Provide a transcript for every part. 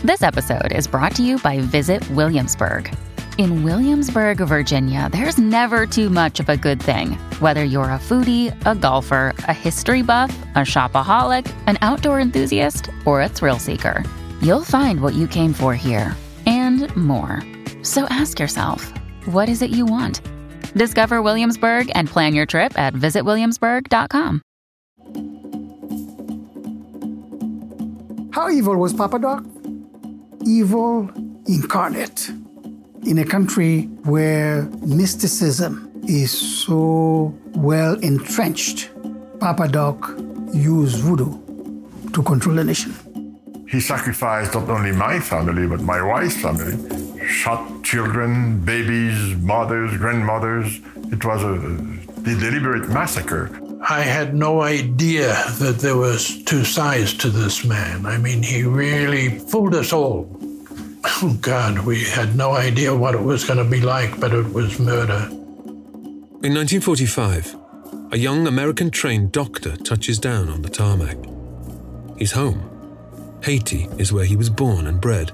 This episode is brought to you by Visit Williamsburg. In Williamsburg, Virginia, there's never too much of a good thing. Whether you're a foodie, a golfer, a history buff, a shopaholic, an outdoor enthusiast, or a thrill seeker, you'll find what you came for here and more. So ask yourself, what is it you want? Discover Williamsburg and plan your trip at visitwilliamsburg.com. How evil was Papa Doc? Evil incarnate. In a country where mysticism is so well entrenched, Papa Doc used voodoo to control the nation. He sacrificed not only my family, but my wife's family. Shot children, babies, mothers, grandmothers. It was a deliberate massacre. I had no idea that there was two sides to this man. I mean, he really fooled us all. Oh, God, we had no idea what it was going to be like, but it was murder. In 1945, a young American-trained doctor touches down on the tarmac. He's home. Haiti is where he was born and bred.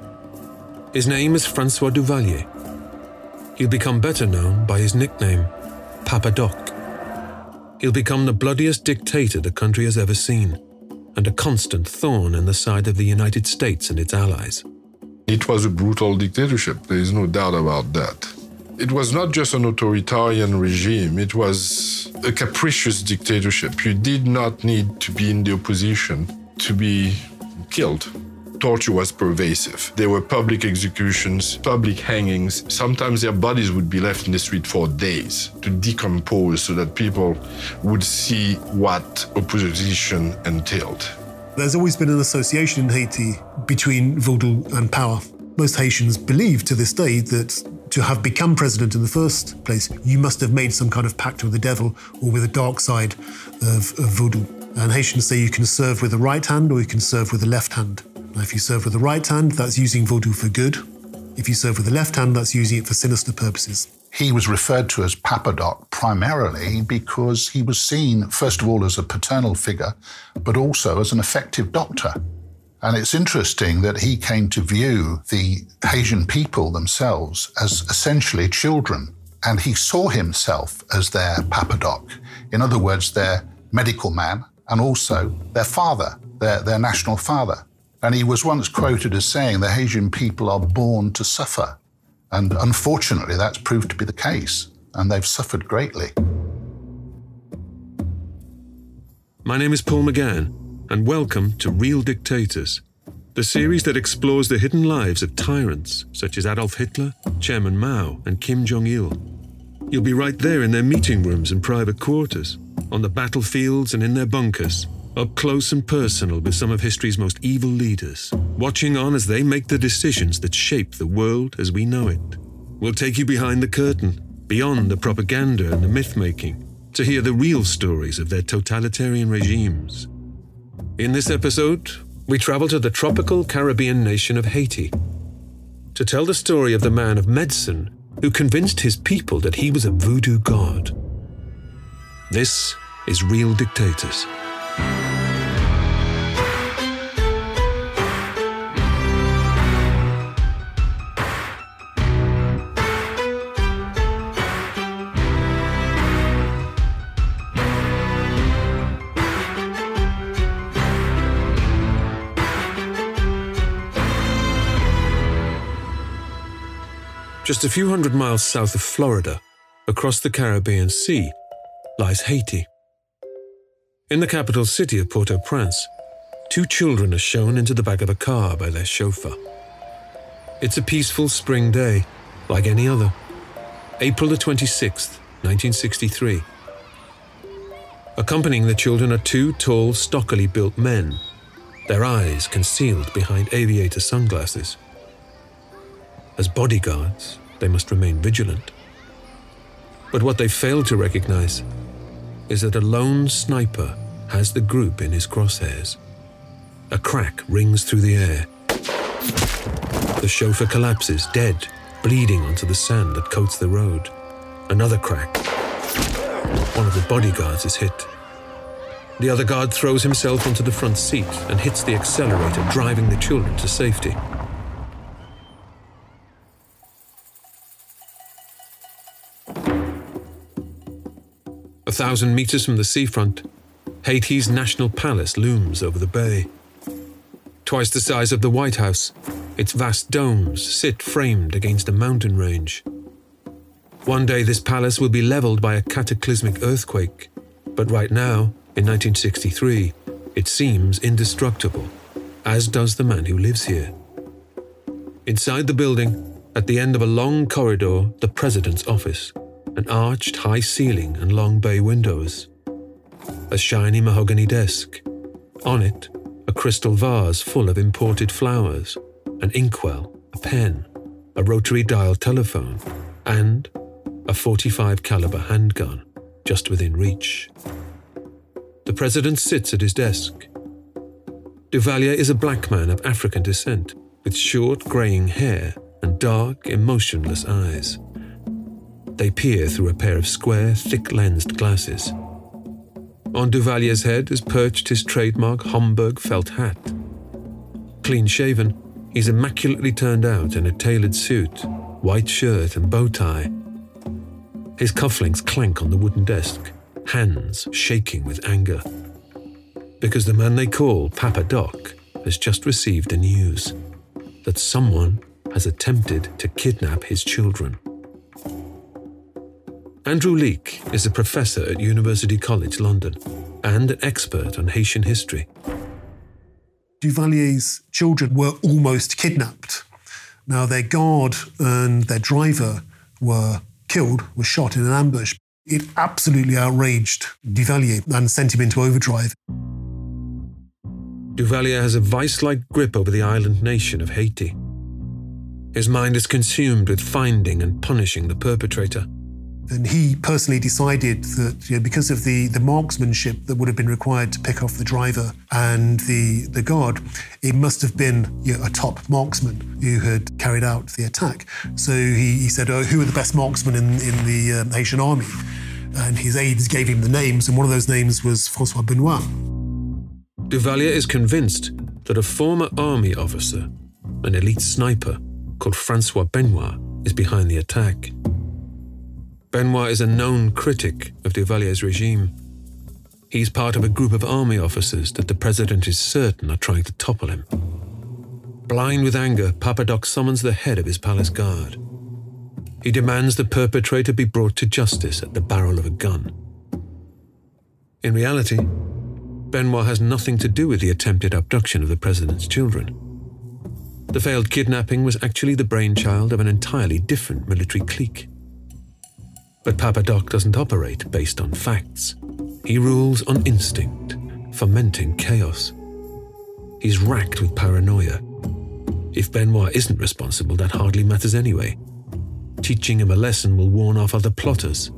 His name is Francois Duvalier. He'll become better known by his nickname, Papa Doc. He'll become the bloodiest dictator the country has ever seen, and a constant thorn in the side of the United States and its allies. It was a brutal dictatorship, there is no doubt about that. It was not just an authoritarian regime, it was a capricious dictatorship. You did not need to be in the opposition to be killed. Torture was pervasive. There were public executions, public hangings. Sometimes their bodies would be left in the street for days to decompose so that people would see what opposition entailed. There's always been an association in Haiti between voodoo and power. Most Haitians believe to this day that to have become president in the first place, you must have made some kind of pact with the devil or with the dark side of voodoo. And Haitians say you can serve with the right hand or you can serve with the left hand. Now, if you serve with the right hand, that's using voodoo for good. If you serve with the left hand, that's using it for sinister purposes. He was referred to as Papa Doc primarily because he was seen, first of all, as a paternal figure, but also as an effective doctor. And it's interesting that he came to view the Haitian people themselves as essentially children, and he saw himself as their Papa Doc. In other words, their medical man and also their father, their national father. And he was once quoted as saying the Haitian people are born to suffer. And unfortunately, that's proved to be the case, and they've suffered greatly. My name is Paul McGann, and welcome to Real Dictators, the series that explores the hidden lives of tyrants such as Adolf Hitler, Chairman Mao, and Kim Jong-il. You'll be right there in their meeting rooms and private quarters, on the battlefields and in their bunkers, up close and personal with some of history's most evil leaders, watching on as they make the decisions that shape the world as we know it. We'll take you behind the curtain, beyond the propaganda and the myth-making, to hear the real stories of their totalitarian regimes. In this episode, we travel to the tropical Caribbean nation of Haiti to tell the story of the man of medicine who convinced his people that he was a voodoo god. This is Real Dictators. Just a few hundred miles south of Florida, across the Caribbean Sea, lies Haiti. In the capital city of Port-au-Prince, two children are shown into the back of a car by their chauffeur. It's a peaceful spring day, like any other. April the 26th, 1963. Accompanying the children are two tall, stockily built men, their eyes concealed behind aviator sunglasses. As bodyguards, they must remain vigilant. But what they fail to recognize is that a lone sniper has the group in his crosshairs. A crack rings through the air. The chauffeur collapses, dead, bleeding onto the sand that coats the road. Another crack. One of the bodyguards is hit. The other guard throws himself onto the front seat and hits the accelerator, driving the children to safety. A 1,000 meters from the seafront, Haiti's National Palace looms over the bay. Twice the size of the White House, its vast domes sit framed against a mountain range. One day this palace will be leveled by a cataclysmic earthquake, but right now, in 1963, it seems indestructible, as does the man who lives here. Inside the building, at the end of a long corridor, the president's office, an arched high ceiling and long bay windows. A shiny mahogany desk. On it, a crystal vase full of imported flowers, an inkwell, a pen, a rotary dial telephone, and a .45 caliber handgun just within reach. The president sits at his desk. Duvalier is a black man of African descent, with short greying hair and dark, emotionless eyes. They peer through a pair of square, thick-lensed glasses. On Duvalier's head is perched his trademark Homburg felt hat. Clean-shaven, he's immaculately turned out in a tailored suit, white shirt and bow tie. His cufflinks clank on the wooden desk, hands shaking with anger. Because the man they call Papa Doc has just received the news that someone has attempted to kidnap his children. Andrew Leake is a professor at University College London and an expert on Haitian history. Duvalier's children were almost kidnapped. Now, their guard and their driver were killed, were shot in an ambush. It absolutely outraged Duvalier and sent him into overdrive. Duvalier has a vice-like grip over the island nation of Haiti. His mind is consumed with finding and punishing the perpetrator. And he personally decided that, because of the marksmanship that would have been required to pick off the driver and the guard, it must have been a top marksman who had carried out the attack. So he said, who are the best marksmen in the Haitian army? And his aides gave him the names, and one of those names was François Benoit. Duvalier is convinced that a former army officer, an elite sniper called François Benoit, is behind the attack. Benoit is a known critic of Duvalier's regime. He's part of a group of army officers that the president is certain are trying to topple him. Blind with anger, Papa Doc summons the head of his palace guard. He demands the perpetrator be brought to justice at the barrel of a gun. In reality, Benoit has nothing to do with the attempted abduction of the president's children. The failed kidnapping was actually the brainchild of an entirely different military clique. But Papa Doc doesn't operate based on facts. He rules on instinct, fomenting chaos. He's racked with paranoia. If Benoit isn't responsible, that hardly matters anyway. Teaching him a lesson will warn off other plotters.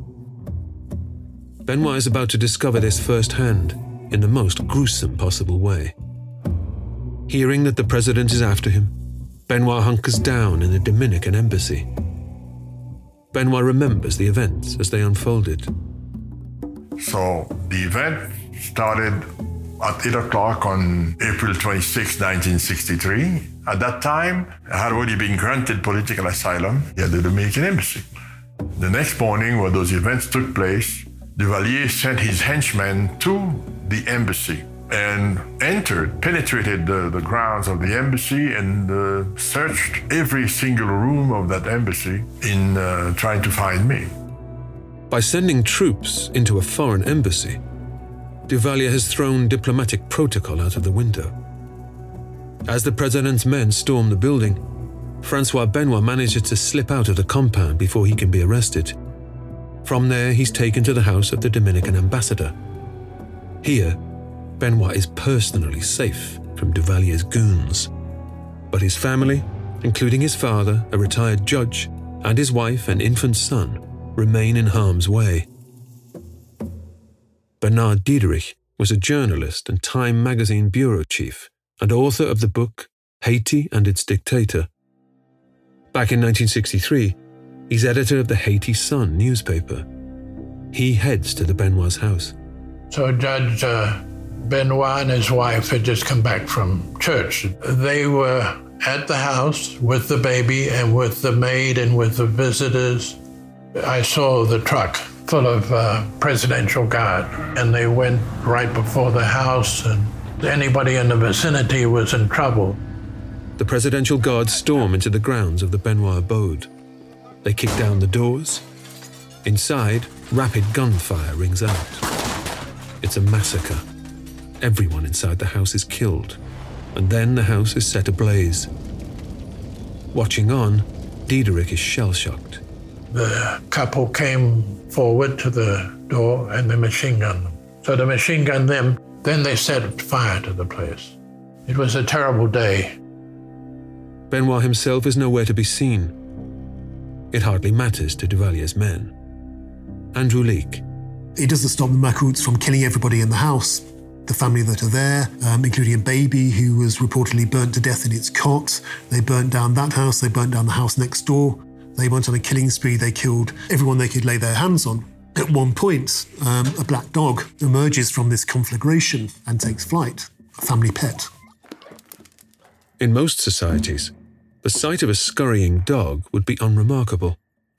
Benoit is about to discover this firsthand in the most gruesome possible way. Hearing that the president is after him, Benoit hunkers down in the Dominican embassy. Benoit remembers the events as they unfolded. So the event started at 8 o'clock on April 26, 1963. At that time, I had already been granted political asylum at the Dominican embassy. The next morning, when those events took place, Duvalier sent his henchmen to the embassy and penetrated the grounds of the embassy and searched every single room of that embassy in trying to find me. By sending troops into a foreign embassy, Duvalier has thrown diplomatic protocol out of the window. As the president's men storm the building, François Benoit manages to slip out of the compound before he can be arrested. From there, he's taken to the house of the Dominican ambassador. Here, Benoit is personally safe from Duvalier's goons. But his family, including his father, a retired judge, and his wife and infant son, remain in harm's way. Bernard Diederich was a journalist and Time magazine bureau chief and author of the book Haiti and Its Dictator. Back in 1963, he's editor of the Haiti Sun newspaper. He heads to the Benoit's house. So Judge Benoit and his wife had just come back from church. They were at the house with the baby and with the maid and with the visitors. I saw the truck full of presidential guard, and they went right before the house, and anybody in the vicinity was in trouble. The presidential guards storm into the grounds of the Benoit abode. They kick down the doors. Inside, rapid gunfire rings out. It's a massacre. Everyone inside the house is killed, and then the house is set ablaze. Watching on, Diederik is shell-shocked. The couple came forward to the door and they machine gunned them. So they machine gunned them, then they set fire to the place. It was a terrible day. Benoit himself is nowhere to be seen. It hardly matters to Duvalier's men. Andrew Leake. It doesn't stop the Makuts from killing everybody in the house. The family that are there, including a baby who was reportedly burnt to death in its cot. They burnt down that house, they burnt down the house next door. They went on a killing spree, they killed everyone they could lay their hands on. At one point, a black dog emerges from this conflagration and takes flight, a family pet. In most societies, the sight of a scurrying dog would be unremarkable.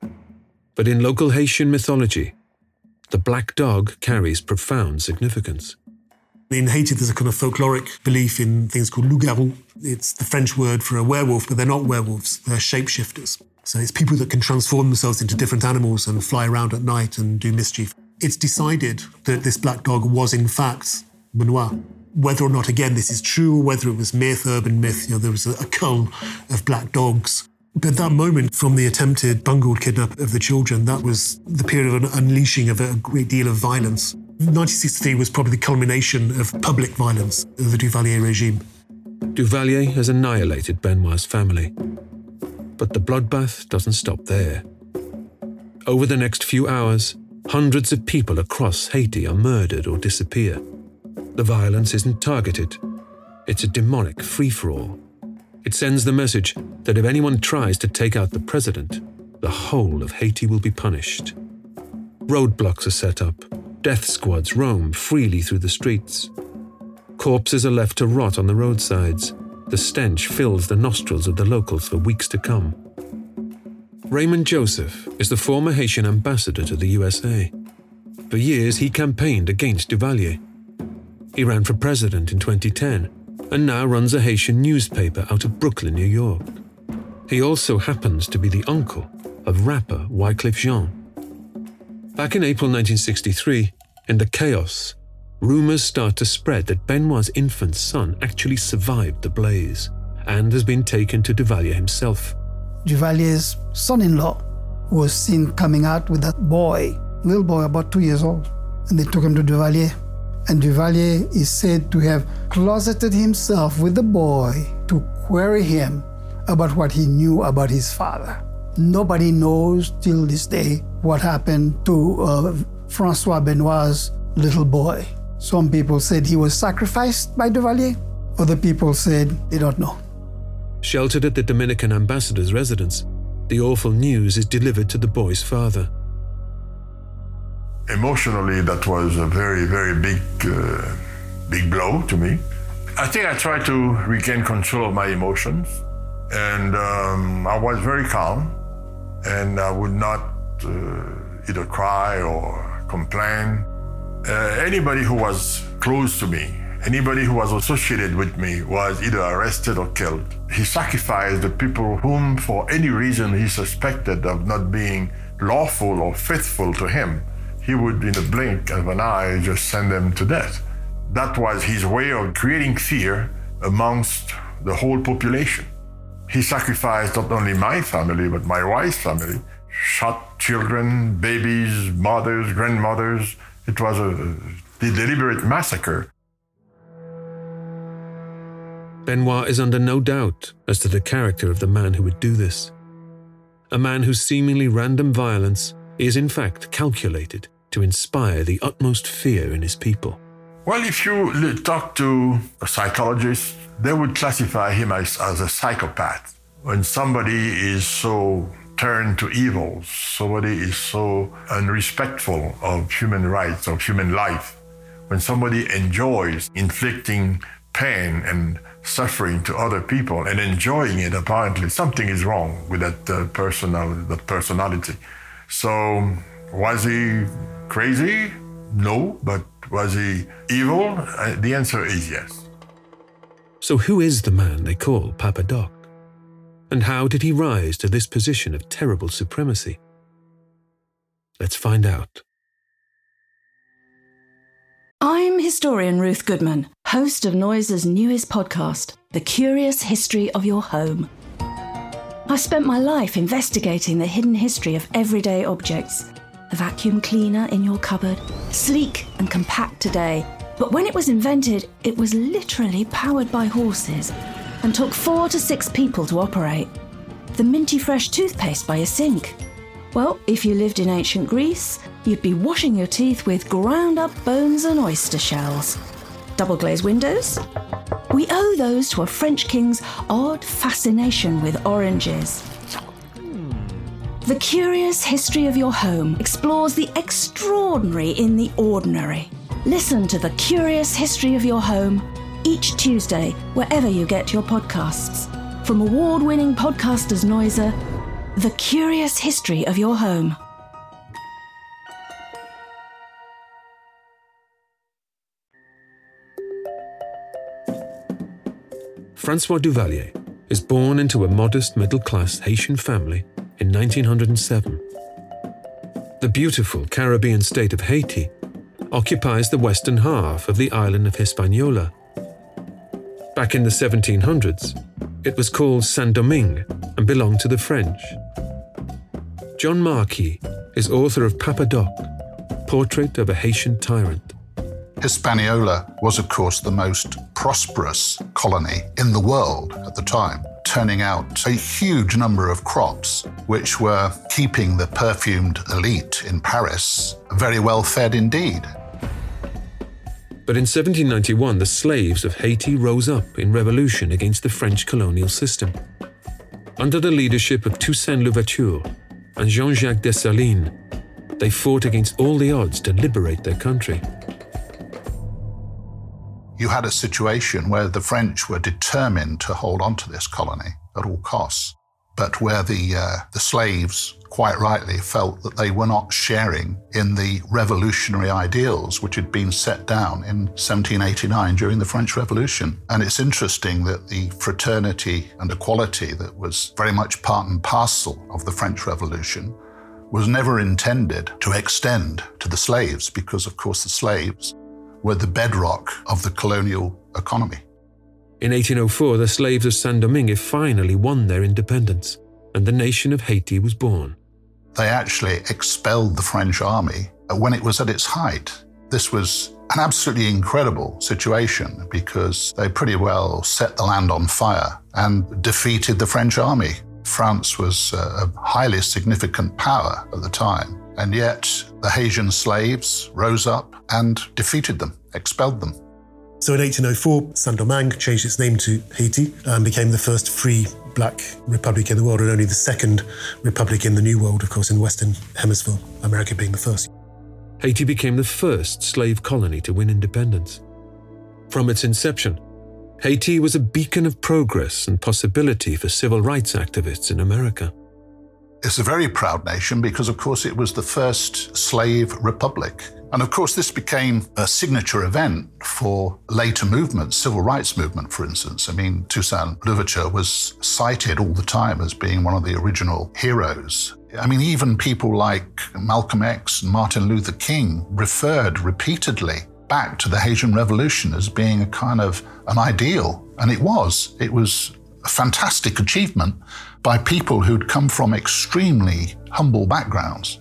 But in local Haitian mythology, the black dog carries profound significance. In Haiti, there's a kind of folkloric belief in things called loup-garou. It's the French word for a werewolf, but they're not werewolves, they're shapeshifters. So it's people that can transform themselves into different animals and fly around at night and do mischief. It's decided that this black dog was in fact Benoit. Whether or not, again, this is true, or whether it was myth, urban myth, there was a cull of black dogs. But that moment from the attempted bungled kidnap of the children, that was the period of an unleashing of a great deal of violence. 1963 was probably the culmination of public violence of the Duvalier regime. Duvalier has annihilated Benoit's family. But the bloodbath doesn't stop there. Over the next few hours, hundreds of people across Haiti are murdered or disappear. The violence isn't targeted. It's a demonic free-for-all. It sends the message that if anyone tries to take out the president, the whole of Haiti will be punished. Roadblocks are set up. Death squads roam freely through the streets. Corpses are left to rot on the roadsides. The stench fills the nostrils of the locals for weeks to come. Raymond Joseph is the former Haitian ambassador to the USA. For years, he campaigned against Duvalier. He ran for president in 2010 and now runs a Haitian newspaper out of Brooklyn, New York. He also happens to be the uncle of rapper Wyclef Jean. Back in April 1963, in the chaos, rumors start to spread that Benoit's infant son actually survived the blaze and has been taken to Duvalier himself. Duvalier's son-in-law was seen coming out with that boy, little boy about 2 years old, and they took him to Duvalier. And Duvalier is said to have closeted himself with the boy to query him about what he knew about his father. Nobody knows till this day what happened to Francois Benoit's little boy. Some people said he was sacrificed by Duvalier. Other people said they don't know. Sheltered at the Dominican ambassador's residence, the awful news is delivered to the boy's father. Emotionally, that was a very, very big blow to me. I think I tried to regain control of my emotions, and I was very calm, and I would not either cry or complain. Anybody who was close to me, anybody who was associated with me was either arrested or killed. He sacrificed the people whom, for any reason, he suspected of not being lawful or faithful to him. He would, in the blink of an eye, just send them to death. That was his way of creating fear amongst the whole population. He sacrificed not only my family, but my wife's family, shot children, babies, mothers, grandmothers. It was a deliberate massacre. Benoit is under no doubt as to the character of the man who would do this. A man whose seemingly random violence is in fact calculated to inspire the utmost fear in his people. Well, if you talk to a psychologist, they would classify him as a psychopath. When somebody is so turned to evil, somebody is so unrespectful of human rights, of human life, When somebody enjoys inflicting pain and suffering to other people and enjoying it, apparently something is wrong with that personality. So was he crazy? No, but was he evil? The answer is yes. So who is the man they call Papa Doc? And how did he rise to this position of terrible supremacy? Let's find out. I'm historian Ruth Goodman, host of Noiser's newest podcast, The Curious History of Your Home. I've spent my life investigating the hidden history of everyday objects. The vacuum cleaner in your cupboard, sleek and compact today, but when it was invented, it was literally powered by horses and took 4 to 6 people to operate. The minty fresh toothpaste by your sink. Well, if you lived in ancient Greece, you'd be washing your teeth with ground up bones and oyster shells. Double glazed windows? We owe those to a French king's odd fascination with oranges. The Curious History of Your Home explores the extraordinary in the ordinary. Listen to The Curious History of Your Home each Tuesday, wherever you get your podcasts. From award-winning podcasters Noiser, The Curious History of Your Home. Francois Duvalier is born into a modest middle-class Haitian family in 1907. The beautiful Caribbean state of Haiti occupies the western half of the island of Hispaniola. Back in the 1700s, it was called Saint-Domingue and belonged to the French. John Marquis is author of Papa Doc, Portrait of a Haitian Tyrant. Hispaniola was, of course, the most prosperous colony in the world at the time, turning out a huge number of crops, which were keeping the perfumed elite in Paris very well fed indeed. But in 1791, the slaves of Haiti rose up in revolution against the French colonial system. Under the leadership of Toussaint Louverture and Jean-Jacques Dessalines, they fought against all the odds to liberate their country. You had a situation where the French were determined to hold on to this colony at all costs, but where the slaves quite rightly felt that they were not sharing in the revolutionary ideals which had been set down in 1789 during the French Revolution. And it's interesting that the fraternity and equality that was very much part and parcel of the French Revolution was never intended to extend to the slaves, because of course the slaves were the bedrock of the colonial economy. In 1804, the slaves of Saint-Domingue finally won their independence, and the nation of Haiti was born. They actually expelled the French army when it was at its height. This was an absolutely incredible situation because they pretty well set the land on fire and defeated the French army. France was a highly significant power at the time, and yet the Haitian slaves rose up and defeated them, expelled them. So in 1804, Saint-Domingue changed its name to Haiti and became the first free black republic in the world, and only the second republic in the New World, of course, in the Western Hemisphere, America being the first. Haiti became the first slave colony to win independence. From its inception, Haiti was a beacon of progress and possibility for civil rights activists in America. It's a very proud nation because, of course, it was the first slave republic. And, of course, this became a signature event for later movements, civil rights movement, for instance. I mean, Toussaint Louverture was cited all the time as being one of the original heroes. I mean, even people like Malcolm X and Martin Luther King referred repeatedly back to the Haitian Revolution as being a kind of an ideal. And it was. It was a fantastic achievement by people who'd come from extremely humble backgrounds.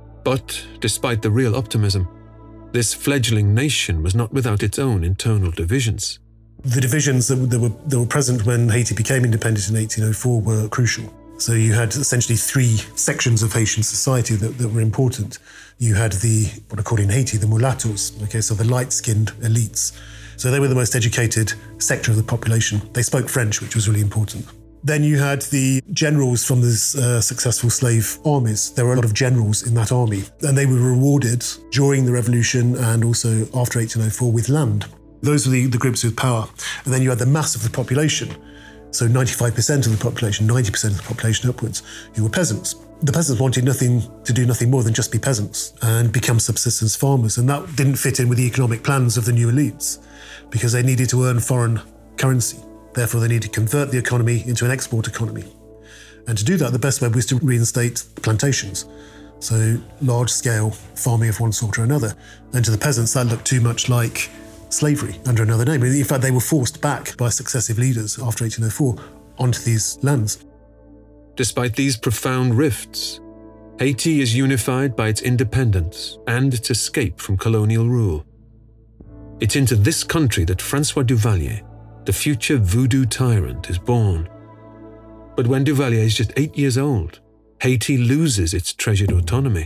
But despite the real optimism, this fledgling nation was not without its own internal divisions. The divisions that were present when Haiti became independent in 1804 were crucial. So you had essentially 3 sections of Haitian society that were important. You had what are called in Haiti, the mulattoes, so the light-skinned elites. So they were the most educated sector of the population. They spoke French, which was really important. Then you had the generals from the successful slave armies. There were a lot of generals in that army, and they were rewarded during the revolution and also after 1804 with land. Those were the groups with power. And then you had the mass of the population. So 95% of the population, 90% of the population upwards, who were peasants. The peasants wanted to do nothing more than just be peasants and become subsistence farmers. And that didn't fit in with the economic plans of the new elites because they needed to earn foreign currency. Therefore, they needed to convert the economy into an export economy. And to do that, the best way was to reinstate plantations. So large-scale farming of one sort or another. And to the peasants, that looked too much like slavery under another name. In fact, they were forced back by successive leaders after 1804 onto these lands. Despite these profound rifts, Haiti is unified by its independence and its escape from colonial rule. It's into this country that François Duvalier, the future voodoo tyrant, is born. But when Duvalier is just 8 years old, Haiti loses its treasured autonomy.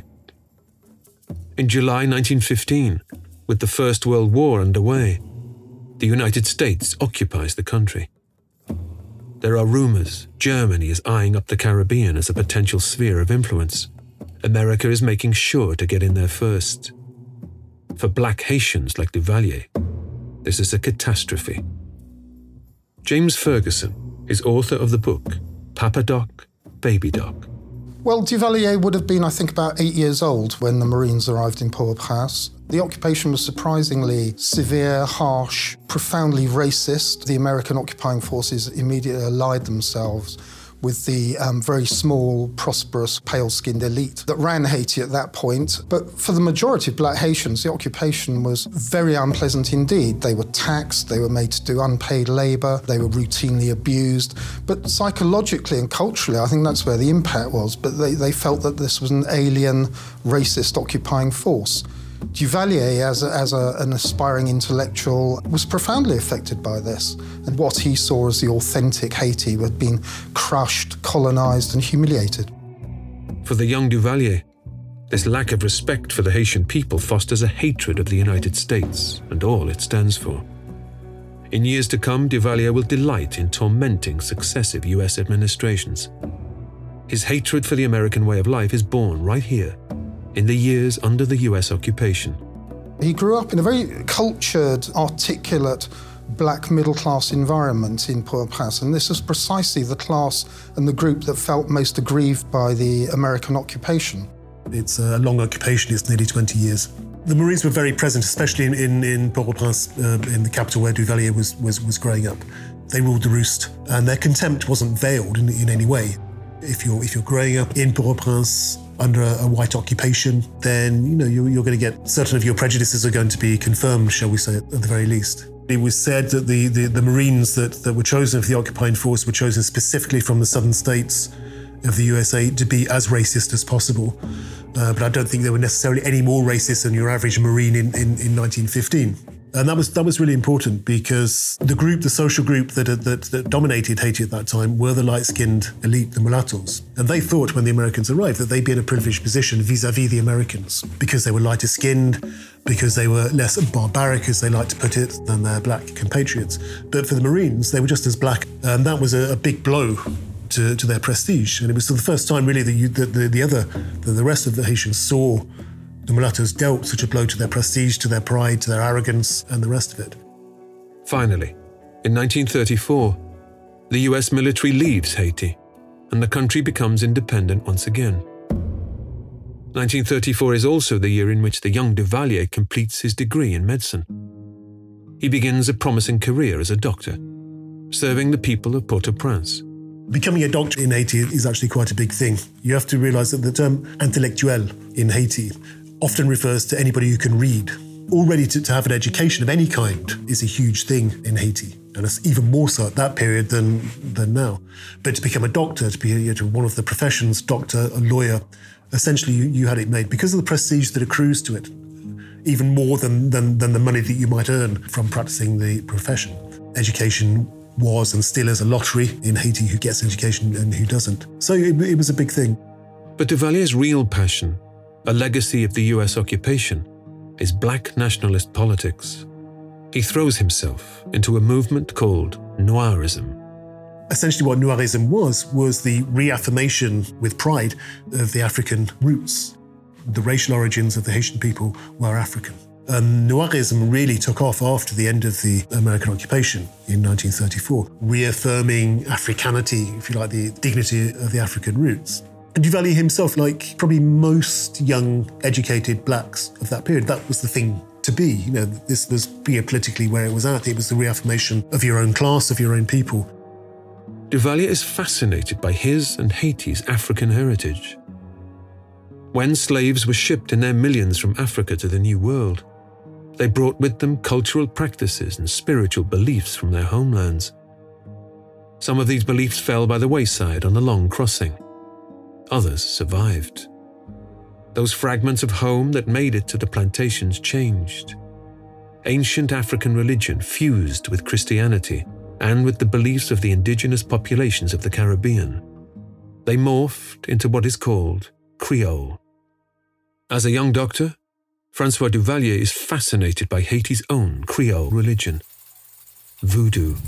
In July 1915, with the First World War underway, the United States occupies the country. There are rumors Germany is eyeing up the Caribbean as a potential sphere of influence. America is making sure to get in there first. For Black Haitians like Duvalier, this is a catastrophe. James Ferguson is author of the book Papa Doc, Baby Doc. Well, Duvalier would have been, I think, about 8 years old when the Marines arrived in Port-au-Prince. The occupation was surprisingly severe, harsh, profoundly racist. The American occupying forces immediately allied themselves with the very small, prosperous, pale-skinned elite that ran Haiti at that point. But for the majority of Black Haitians, the occupation was very unpleasant indeed. They were taxed, they were made to do unpaid labour, they were routinely abused. But psychologically and culturally, I think that's where the impact was. But they felt that this was an alien, racist occupying force. Duvalier, as an aspiring intellectual, was profoundly affected by this, and what he saw as the authentic Haiti had been crushed, colonised and humiliated. For the young Duvalier, this lack of respect for the Haitian people fosters a hatred of the United States and all it stands for. In years to come, Duvalier will delight in tormenting successive US administrations. His hatred for the American way of life is born right here, in the years under the US occupation. He grew up in a very cultured, articulate, black middle-class environment in Port-au-Prince, and this was precisely the class and the group that felt most aggrieved by the American occupation. It's a long occupation, it's nearly 20 years. The Marines were very present, especially in Port-au-Prince, in the capital where Duvalier was growing up. They ruled the roost, and their contempt wasn't veiled in any way. If you're growing up in Port-au-Prince under a white occupation, then you're going to get certain of your prejudices are going to be confirmed, shall we say, at the very least. It was said that the Marines that were chosen for the occupying force were chosen specifically from the southern states of the USA to be as racist as possible. But I don't think they were necessarily any more racist than your average Marine in 1915. And that was really important because the social group that dominated Haiti at that time were the light-skinned elite, the mulattoes. And they thought when the Americans arrived that they'd be in a privileged position vis-à-vis the Americans because they were lighter skinned, because they were less barbaric, as they like to put it, than their black compatriots. But for the Marines, they were just as black. And that was a big blow to their prestige. And it was the first time really that the rest of the Haitians saw the mulattoes dealt such a blow to their prestige, to their pride, to their arrogance, and the rest of it. Finally, in 1934, the US military leaves Haiti, and the country becomes independent once again. 1934 is also the year in which the young Duvalier completes his degree in medicine. He begins a promising career as a doctor, serving the people of Port-au-Prince. Becoming a doctor in Haiti is actually quite a big thing. You have to realize that the term intellectuel in Haiti often refers to anybody who can read. Already to have an education of any kind is a huge thing in Haiti, and it's even more so at that period than now. But to become a doctor, to be one of the professions, doctor, a lawyer, essentially you had it made because of the prestige that accrues to it, even more than the money that you might earn from practicing the profession. Education was and still is a lottery in Haiti, who gets education and who doesn't. So it was a big thing. But Duvalier's real passion, a legacy of the US occupation, is black nationalist politics. He throws himself into a movement called Noirism. Essentially what Noirism was the reaffirmation with pride of the African roots. The racial origins of the Haitian people were African. And Noirism really took off after the end of the American occupation in 1934, reaffirming Africanity, if you like, the dignity of the African roots. And Duvalier himself, like probably most young, educated blacks of that period, that was the thing to be. You know, this was geopolitically where it was at. It was the reaffirmation of your own class, of your own people. Duvalier is fascinated by his and Haiti's African heritage. When slaves were shipped in their millions from Africa to the New World, they brought with them cultural practices and spiritual beliefs from their homelands. Some of these beliefs fell by the wayside on the long crossing. Others survived. Those fragments of home that made it to the plantations changed. Ancient African religion fused with Christianity and with the beliefs of the indigenous populations of the Caribbean. They morphed into what is called Creole. As a young doctor, François Duvalier is fascinated by Haiti's own Creole religion, Voodoo.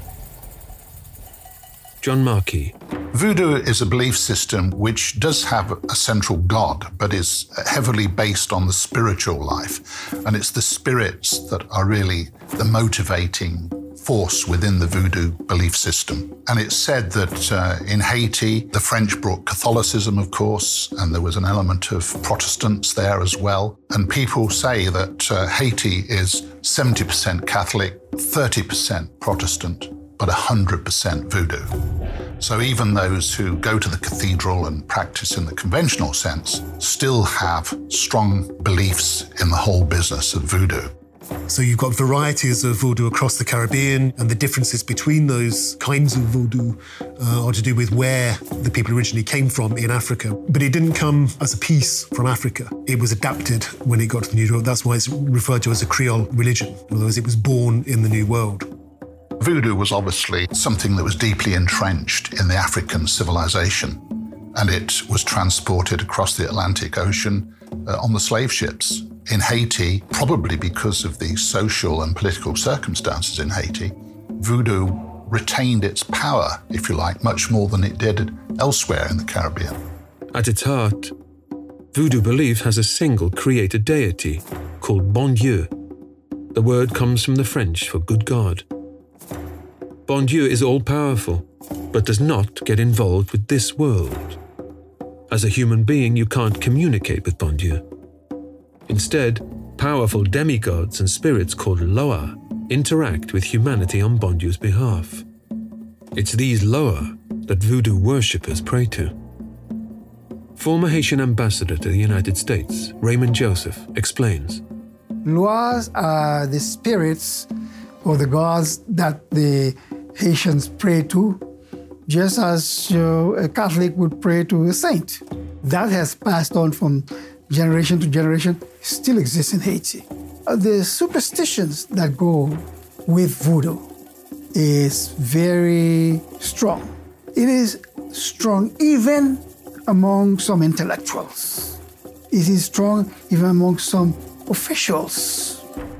John Markey. Voodoo is a belief system which does have a central god, but is heavily based on the spiritual life. And it's the spirits that are really the motivating force within the Voodoo belief system. And it's said that in Haiti, the French brought Catholicism, of course, and there was an element of Protestants there as well. And people say that Haiti is 70% Catholic, 30% Protestant, but 100% Voodoo. So even those who go to the cathedral and practice in the conventional sense still have strong beliefs in the whole business of Voodoo. So you've got varieties of Voodoo across the Caribbean, and the differences between those kinds of Voodoo are to do with where the people originally came from in Africa. But it didn't come as a piece from Africa. It was adapted when it got to the New World. That's why it's referred to as a Creole religion. In other words, it was born in the New World. Voodoo was obviously something that was deeply entrenched in the African civilization, and it was transported across the Atlantic Ocean on the slave ships. In Haiti, probably because of the social and political circumstances in Haiti, Voodoo retained its power, if you like, much more than it did elsewhere in the Caribbean. At its heart, Voodoo belief has a single creator deity called Bon Dieu. The word comes from the French for good God. Bon Dieu is all-powerful, but does not get involved with this world. As a human being, you can't communicate with Bon Dieu. Instead, powerful demigods and spirits called Loa interact with humanity on Bon Dieu's behalf. It's these Loa that Voodoo worshippers pray to. Former Haitian ambassador to the United States, Raymond Joseph, explains. Loas are the spirits or the gods that the Haitians pray to, just as a Catholic would pray to a saint. That has passed on from generation to generation, still exists in Haiti. The superstitions that go with Voodoo is very strong. It is strong even among some intellectuals. It is strong even among some officials.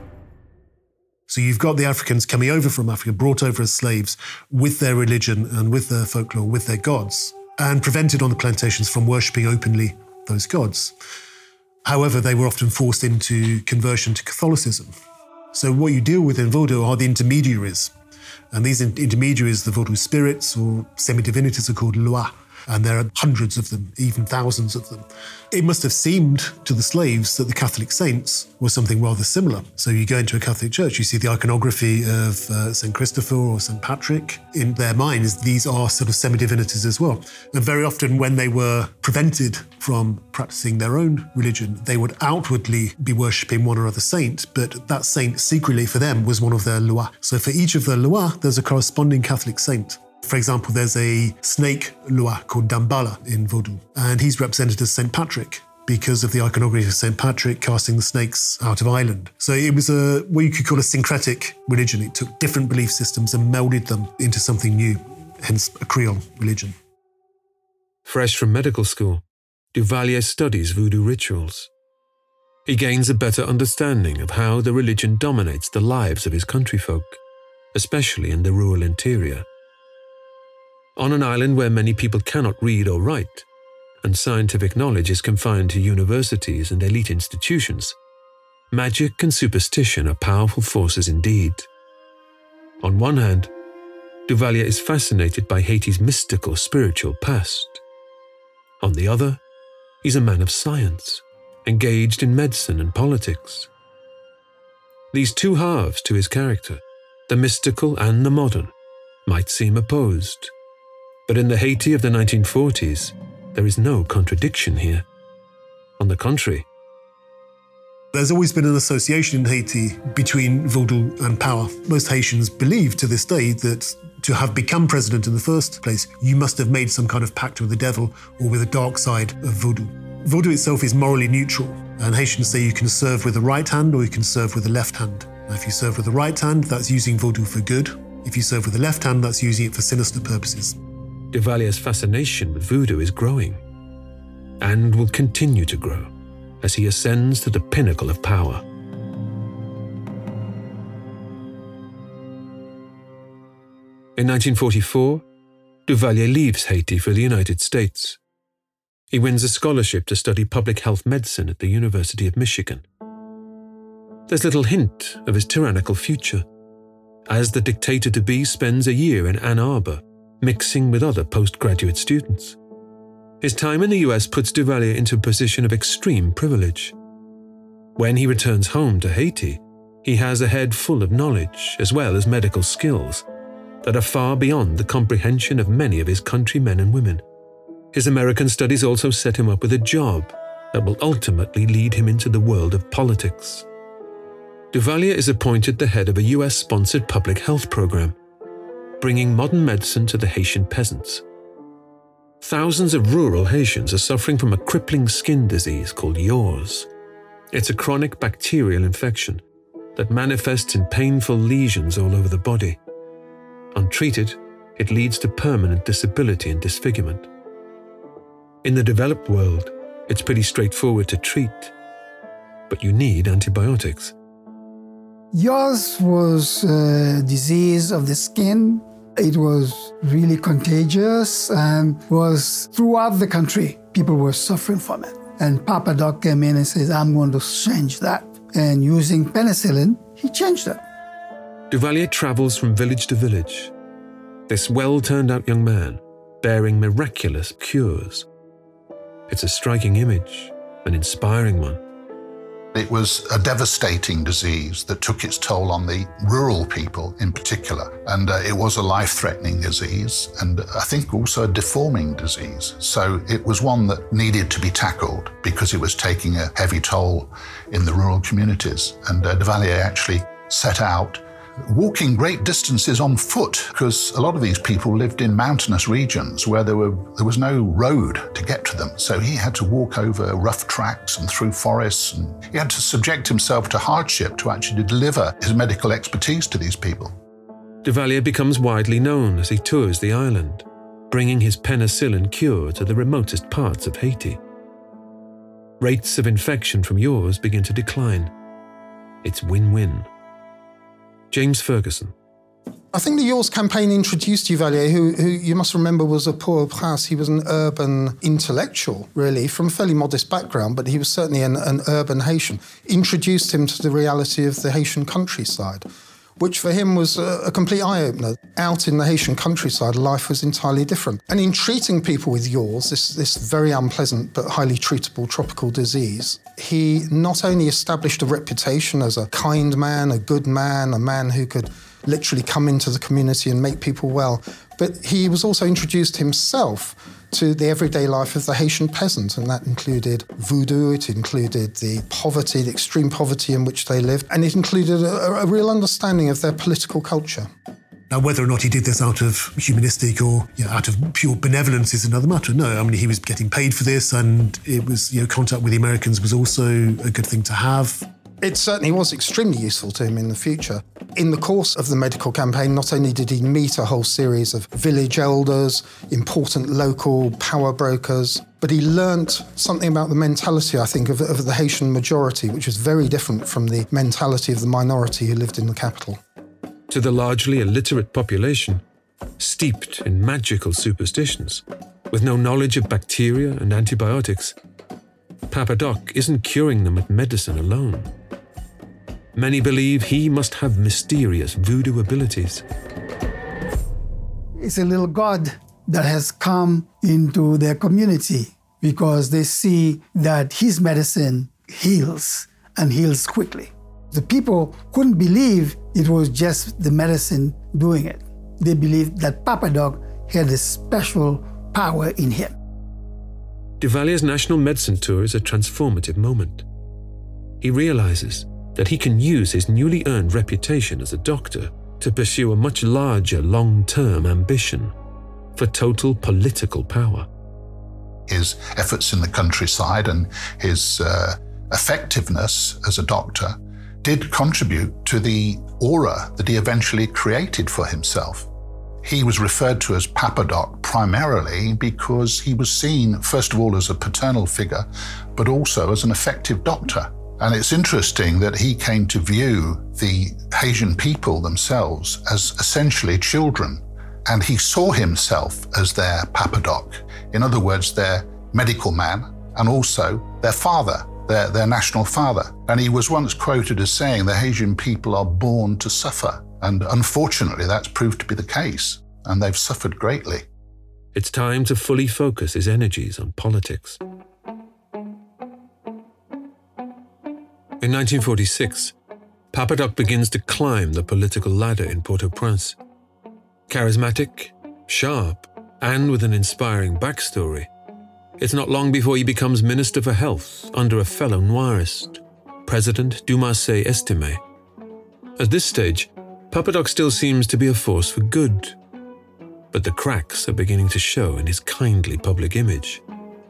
So you've got the Africans coming over from Africa, brought over as slaves, with their religion and with their folklore, with their gods, and prevented on the plantations from worshipping openly those gods. However, they were often forced into conversion to Catholicism. So what you deal with in Voodoo are the intermediaries. And these intermediaries, the Voodoo spirits or semi-divinities, are called Loa. And there are hundreds of them, even thousands of them. It must have seemed to the slaves that the Catholic saints were something rather similar. So you go into a Catholic church, you see the iconography of St. Christopher or St. Patrick. In their minds, these are sort of semi-divinities as well. And very often when they were prevented from practicing their own religion, they would outwardly be worshipping one or other saint, but that saint secretly for them was one of their Loa. So for each of their Loa, there's a corresponding Catholic saint. For example, there's a snake Loa called Dambala in Voodoo, and he's represented as St. Patrick because of the iconography of St. Patrick casting the snakes out of Ireland. So it was what you could call a syncretic religion. It took different belief systems and melded them into something new, hence a Creole religion. Fresh from medical school, Duvalier studies Voodoo rituals. He gains a better understanding of how the religion dominates the lives of his countryfolk, especially in the rural interior. On an island where many people cannot read or write, and scientific knowledge is confined to universities and elite institutions, magic and superstition are powerful forces indeed. On one hand, Duvalier is fascinated by Haiti's mystical, spiritual past. On the other, he's a man of science, engaged in medicine and politics. These two halves to his character, the mystical and the modern, might seem opposed. But in the Haiti of the 1940s, there is no contradiction here. On the contrary, there's always been an association in Haiti between voodoo and power. Most Haitians believe to this day that to have become president in the first place, you must have made some kind of pact with the devil or with the dark side of voodoo. Voodoo itself is morally neutral, and Haitians say you can serve with the right hand or you can serve with the left hand. Now, if you serve with the right hand, that's using voodoo for good. If you serve with the left hand, that's using it for sinister purposes. Duvalier's fascination with voodoo is growing, and will continue to grow as he ascends to the pinnacle of power. In 1944, Duvalier leaves Haiti for the United States. He wins a scholarship to study public health medicine at the University of Michigan. There's little hint of his tyrannical future, as the dictator-to-be spends a year in Ann Arbor, mixing with other postgraduate students. His time in the US puts Duvalier into a position of extreme privilege. When he returns home to Haiti, he has a head full of knowledge as well as medical skills that are far beyond the comprehension of many of his countrymen and women. His American studies also set him up with a job that will ultimately lead him into the world of politics. Duvalier is appointed the head of a US-sponsored public health program, bringing modern medicine to the Haitian peasants. Thousands of rural Haitians are suffering from a crippling skin disease called yaws. It's a chronic bacterial infection that manifests in painful lesions all over the body. Untreated, it leads to permanent disability and disfigurement. In the developed world, it's pretty straightforward to treat, but you need antibiotics. Yaws was a disease of the skin. It was really contagious and was throughout the country. People were suffering from it. And Papa Doc came in and says, I'm going to change that. And using penicillin, he changed it. Duvalier travels from village to village. This well-turned-out young man, bearing miraculous cures. It's a striking image, an inspiring one. It was a devastating disease that took its toll on the rural people in particular. And it was a life-threatening disease and I think also a deforming disease. So it was one that needed to be tackled because it was taking a heavy toll in the rural communities. And Duvalier actually set out walking great distances on foot because a lot of these people lived in mountainous regions where there was no road to get to them. So he had to walk over rough tracks and through forests, and he had to subject himself to hardship to actually deliver his medical expertise to these people. Duvalier becomes widely known as he tours the island, bringing his penicillin cure to the remotest parts of Haiti. Rates of infection from yaws begin to decline. It's win-win. James Ferguson. I think the Yaws campaign introduced Duvalier, who you must remember was a Port-au-Prince. He was an urban intellectual, really, from a fairly modest background, but he was certainly an urban Haitian. Introduced him to the reality of the Haitian countryside, which for him was a complete eye-opener. Out in the Haitian countryside, life was entirely different. And in treating people with yaws, this very unpleasant but highly treatable tropical disease, he not only established a reputation as a kind man, a good man, a man who could literally come into the community and make people well, but he was also introduced himself to the everyday life of the Haitian peasant, and that included voodoo, it included the poverty, the extreme poverty in which they lived, and it included a real understanding of their political culture. Now, whether or not he did this out of humanistic or out of pure benevolence is another matter. No, I mean, he was getting paid for this, and it was, contact with the Americans was also a good thing to have. It certainly was extremely useful to him in the future. In the course of the medical campaign, not only did he meet a whole series of village elders, important local power brokers, but he learnt something about the mentality, I think, of the Haitian majority, which was very different from the mentality of the minority who lived in the capital. To the largely illiterate population, steeped in magical superstitions, with no knowledge of bacteria and antibiotics. Papa Doc isn't curing them with medicine alone. Many believe he must have mysterious voodoo abilities. It's a little god that has come into their community because they see that his medicine heals and heals quickly. The people couldn't believe it was just the medicine doing it. They believed that Papa Doc had a special power in him. Duvalier's national medicine tour is a transformative moment. He realizes that he can use his newly earned reputation as a doctor to pursue a much larger long-term ambition for total political power. His efforts in the countryside and his effectiveness as a doctor did contribute to the aura that he eventually created for himself. He was referred to as Papa Doc primarily because he was seen, first of all, as a paternal figure, but also as an effective doctor. And it's interesting that he came to view the Haitian people themselves as essentially children, and he saw himself as their Papa Doc. In other words, their medical man and also their father, their national father. And he was once quoted as saying the Haitian people are born to suffer. And unfortunately, that's proved to be the case, and they've suffered greatly. It's time to fully focus his energies on politics. In 1946, Papa Doc begins to climb the political ladder in Port-au-Prince. Charismatic, sharp, and with an inspiring backstory, it's not long before he becomes Minister for Health under a fellow Noirist, President Dumarsais Estimé. At this stage, Papa Doc still seems to be a force for good, but the cracks are beginning to show in his kindly public image.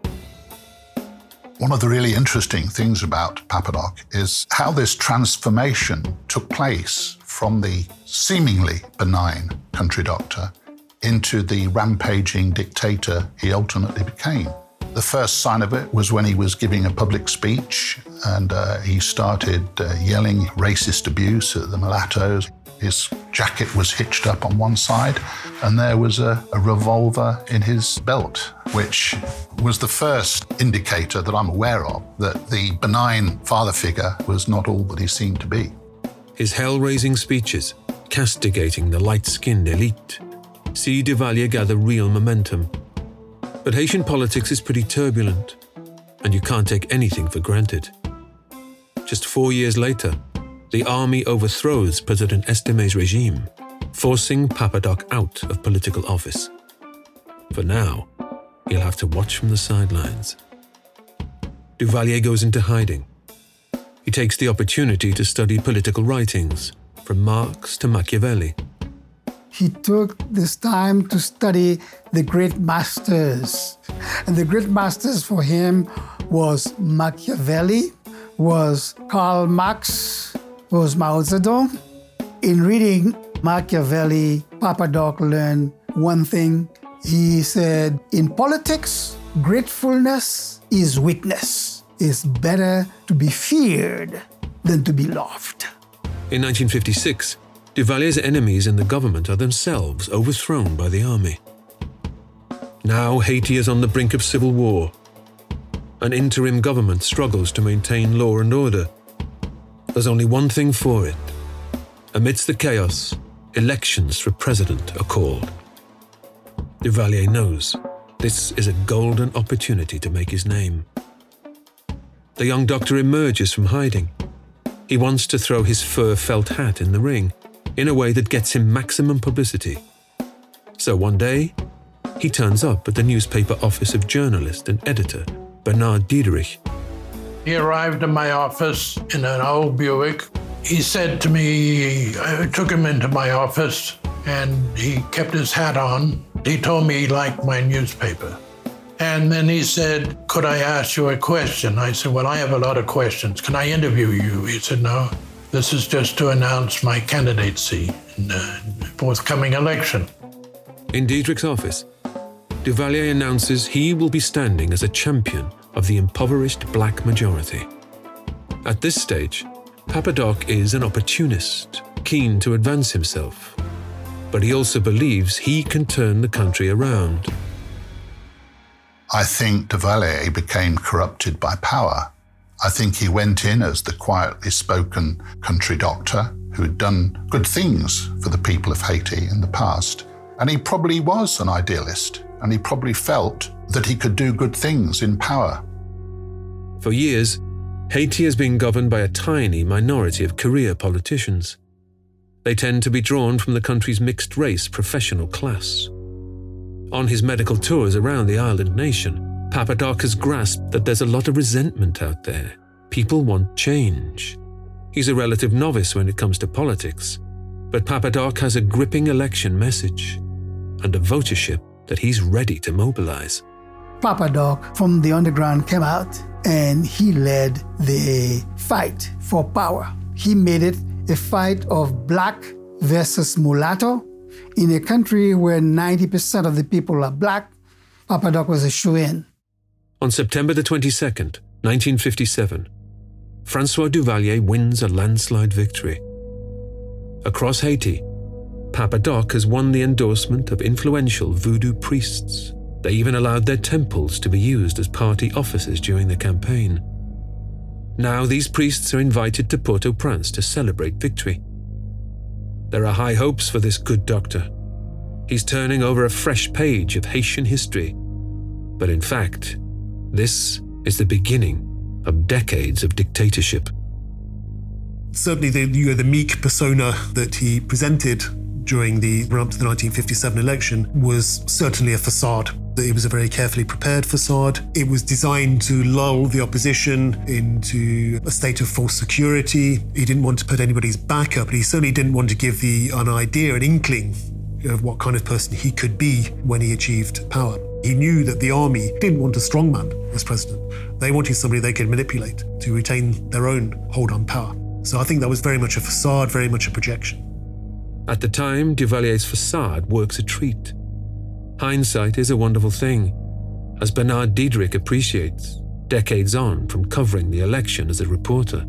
One of the really interesting things about Papa Doc is how this transformation took place from the seemingly benign country doctor into the rampaging dictator he ultimately became. The first sign of it was when he was giving a public speech and he started yelling racist abuse at the mulattoes. His jacket was hitched up on one side and there was a revolver in his belt, which was the first indicator that I'm aware of that the benign father figure was not all that he seemed to be. His hell-raising speeches, castigating the light-skinned elite, see Duvalier gather real momentum. But Haitian politics is pretty turbulent, and you can't take anything for granted. Just 4 years later, the army overthrows President Estimé's regime, forcing Papa Doc out of political office. For now, he'll have to watch from the sidelines. Duvalier goes into hiding. He takes the opportunity to study political writings, from Marx to Machiavelli. He took this time to study the great masters. And the great masters for him was Machiavelli, was Karl Marx, was Mao Zedong. In reading Machiavelli, Papa Doc learned one thing. He said, in politics, gratefulness is weakness. It's better to be feared than to be loved. In 1956, Duvalier's enemies in the government are themselves overthrown by the army. Now Haiti is on the brink of civil war. An interim government struggles to maintain law and order. There's only one thing for it. Amidst the chaos, elections for president are called. Duvalier knows this is a golden opportunity to make his name. The young doctor emerges from hiding. He wants to throw his fur felt hat in the ring in a way that gets him maximum publicity. So one day, he turns up at the newspaper office of journalist and editor Bernard Diederich. He arrived in my office in an old Buick. He said to me, I took him into my office and he kept his hat on. He told me he liked my newspaper. And then he said, could I ask you a question? I said, well, I have a lot of questions. Can I interview you? He said, no, this is just to announce my candidacy in the forthcoming election. In Diederich's office, Duvalier announces he will be standing as a champion of the impoverished black majority. At this stage, Papa Doc is an opportunist, keen to advance himself. But he also believes he can turn the country around. I think Duvalier became corrupted by power. I think he went in as the quietly spoken country doctor who had done good things for the people of Haiti in the past. And he probably was an idealist, and he probably felt that he could do good things in power. For years, Haiti has been governed by a tiny minority of career politicians. They tend to be drawn from the country's mixed-race professional class. On his medical tours around the island nation, Papa Doc has grasped that there's a lot of resentment out there. People want change. He's a relative novice when it comes to politics, but Papa Doc has a gripping election message and a votership that he's ready to mobilize. Papa Doc from the underground came out and he led the fight for power. He made it a fight of black versus mulatto. In a country where 90% of the people are black, Papa Doc was a shoo-in. On September the 22nd, 1957, Francois Duvalier wins a landslide victory. Across Haiti, Papa Doc has won the endorsement of influential voodoo priests. They even allowed their temples to be used as party offices during the campaign. Now these priests are invited to Port-au-Prince to celebrate victory. There are high hopes for this good doctor. He's turning over a fresh page of Haitian history. But in fact, this is the beginning of decades of dictatorship. Certainly the meek persona that he presented during the run-up to the 1957 election was certainly a facade. It was a very carefully prepared facade. It was designed to lull the opposition into a state of false security. He didn't want to put anybody's back up, but he certainly didn't want to give an idea, an inkling of what kind of person he could be when he achieved power. He knew that the army didn't want a strongman as president. They wanted somebody they could manipulate to retain their own hold on power. So I think that was very much a facade, very much a projection. At the time, Duvalier's facade works a treat. Hindsight is a wonderful thing, as Bernard Diedrich appreciates, decades on from covering the election as a reporter.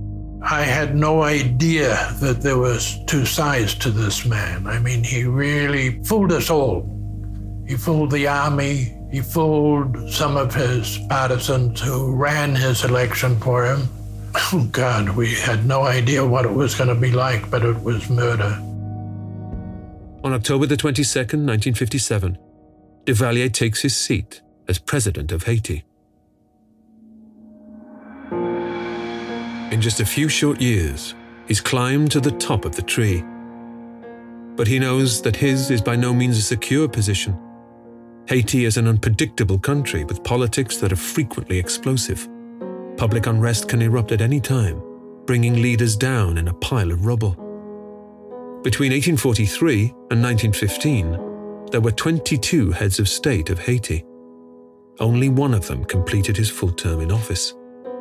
I had no idea that there was two sides to this man. I mean, he really fooled us all. He fooled the army. He fooled some of his partisans who ran his election for him. Oh, God, we had no idea what it was going to be like, but it was murder. On October the 22nd, 1957, Duvalier takes his seat as president of Haiti. In just a few short years, he's climbed to the top of the tree. But he knows that his is by no means a secure position. Haiti is an unpredictable country with politics that are frequently explosive. Public unrest can erupt at any time, bringing leaders down in a pile of rubble. Between 1843 and 1915, there were 22 heads of state of Haiti. Only one of them completed his full term in office.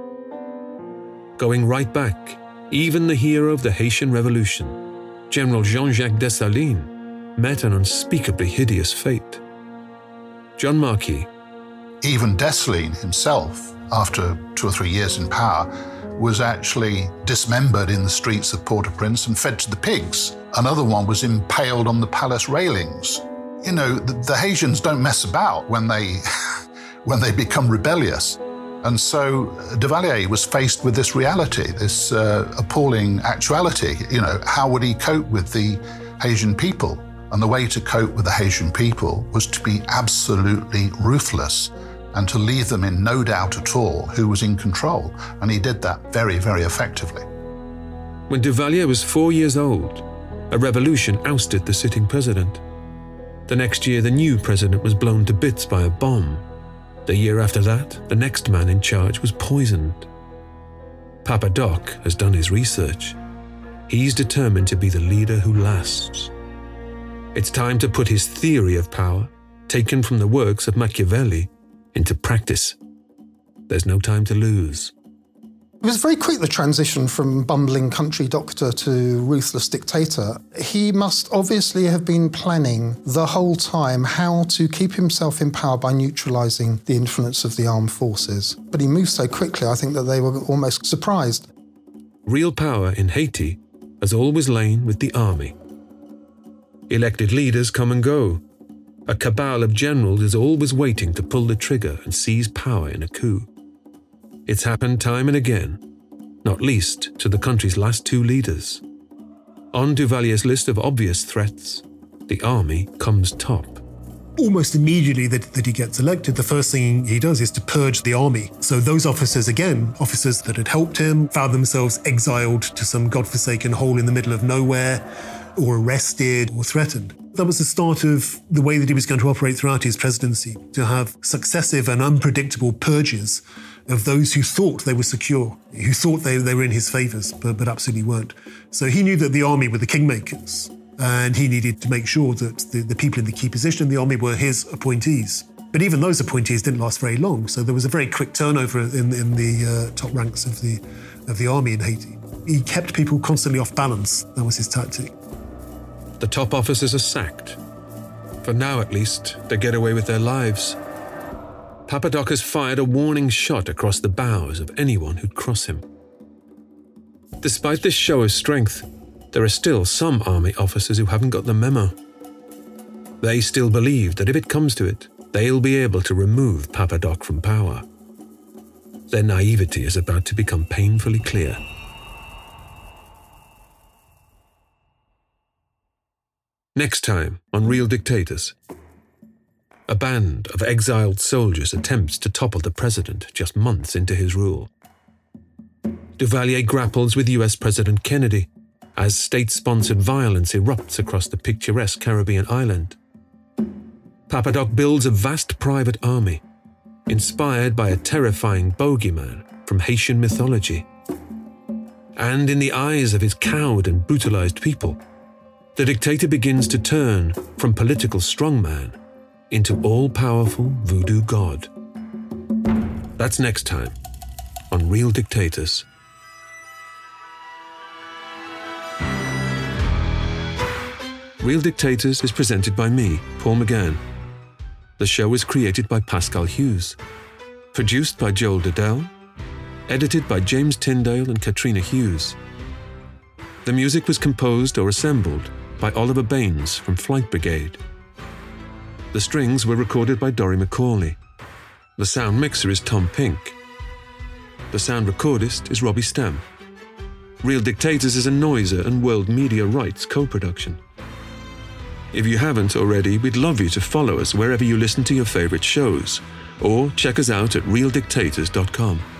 Going right back, even the hero of the Haitian Revolution, General Jean-Jacques Dessalines, met an unspeakably hideous fate. John Marquis. Even Dessalines himself, after 2 or 3 years in power, was actually dismembered in the streets of Port-au-Prince and fed to the pigs. Another one was impaled on the palace railings. You know, the Haitians don't mess about when they become rebellious. And so Duvalier was faced with this reality, this appalling actuality. You know, how would he cope with the Haitian people? And the way to cope with the Haitian people was to be absolutely ruthless and to leave them in no doubt at all who was in control. And he did that very, very effectively. When Duvalier was 4 years old, a revolution ousted the sitting president. The next year, the new president was blown to bits by a bomb. The year after that, the next man in charge was poisoned. Papa Doc has done his research. He's determined to be the leader who lasts. It's time to put his theory of power, taken from the works of Machiavelli, into practice. There's no time to lose. It was very quick, the transition from bumbling country doctor to ruthless dictator. He must obviously have been planning the whole time how to keep himself in power by neutralising the influence of the armed forces. But he moved so quickly, I think that they were almost surprised. Real power in Haiti has always lain with the army. Elected leaders come and go. A cabal of generals is always waiting to pull the trigger and seize power in a coup. It's happened time and again, not least to the country's last two leaders. On Duvalier's list of obvious threats, the army comes top. Almost immediately that he gets elected, the first thing he does is to purge the army. So those officers, again, officers that had helped him, found themselves exiled to some godforsaken hole in the middle of nowhere, or arrested or threatened. That was the start of the way that he was going to operate throughout his presidency, to have successive and unpredictable purges of those who thought they were secure, who thought they were in his favours, but absolutely weren't. So he knew that the army were the kingmakers, and he needed to make sure that the people in the key position in the army were his appointees. But even those appointees didn't last very long, so there was a very quick turnover in the top ranks of the army in Haiti. He kept people constantly off balance. That was his tactic. The top officers are sacked. For now, at least, they get away with their lives. Papa Doc has fired a warning shot across the bows of anyone who'd cross him. Despite this show of strength, there are still some army officers who haven't got the memo. They still believe that if it comes to it, they'll be able to remove Papa Doc from power. Their naivety is about to become painfully clear. Next time on Real Dictators. A band of exiled soldiers attempts to topple the president just months into his rule. Duvalier grapples with US President Kennedy as state-sponsored violence erupts across the picturesque Caribbean island. Papa Doc builds a vast private army, inspired by a terrifying bogeyman from Haitian mythology. And in the eyes of his cowed and brutalized people, the dictator begins to turn from political strongman into all-powerful voodoo god. That's next time on Real Dictators. Real Dictators is presented by me, Paul McGann. The show was created by Pascal Hughes, produced by Joel Dedell, edited by James Tyndale and Katrina Hughes. The music was composed or assembled by Oliver Baines from Flight Brigade. The strings were recorded by Dory McCauley. The sound mixer is Tom Pink. The sound recordist is Robbie Stam. Real Dictators is a Noiser and World Media Rights co-production. If you haven't already, we'd love you to follow us wherever you listen to your favorite shows, or check us out at realdictators.com.